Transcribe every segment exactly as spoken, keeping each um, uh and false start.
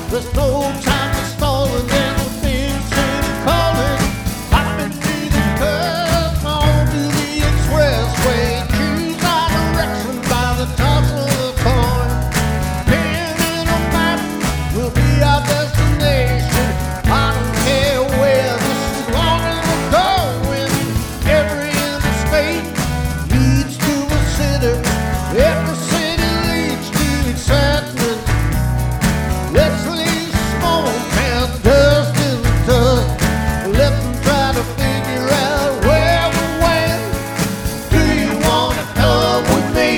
There's no time to stall, and there's a big city calling. I've been needing curves on to the expressway. Choose our direction by the toss of the coin. Pin in a map will be our destination. I don't care where, just as long as we're going. Every interstate leads to a city. Every city leads to excitement. Let's leave small town dust in the dust. Let them try to figure out where we went. Do you want to come with me?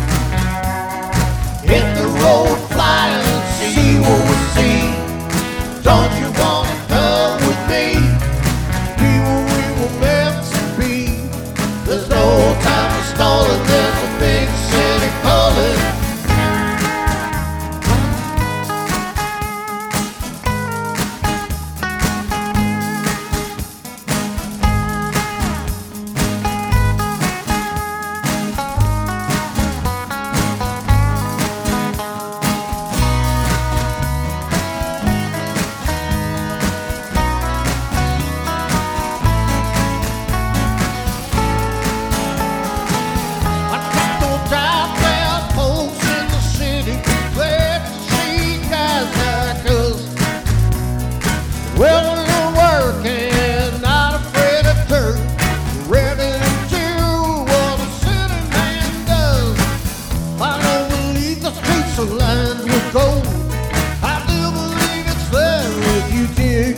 Hit the road, fly and see what we see. Don't you want to come with me? Be what we were meant to be. There's no time for stalling. There's a big city calling. Well, we're working, not afraid of dirt, ready to do what a city man does. I don't believe the streets are lined with gold. I do believe it's there if you dig.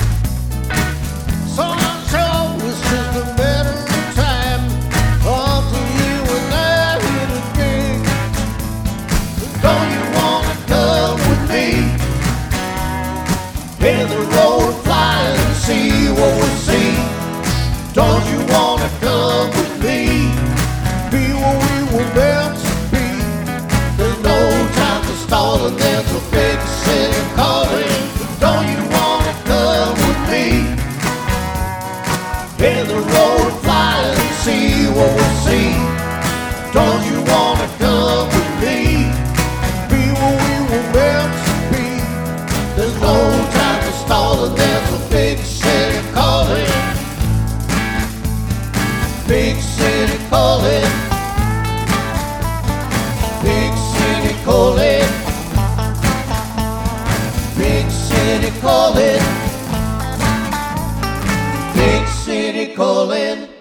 So I'm sure it's just a matter of time until you and I hit a gig. Don't you want to come with me? Hit the road, fly and see what we see. Don't you want to come with me? Be what we were meant to be. There's no time to stall, and there's a big city calling. Don't you want to come with me? Hit the road, fly and see what we see. Don't you want to come with me? Be what we were meant to be. There's no time to stall, and there's a big city calling. Big city calling. Big city calling. Big city calling. Big city calling.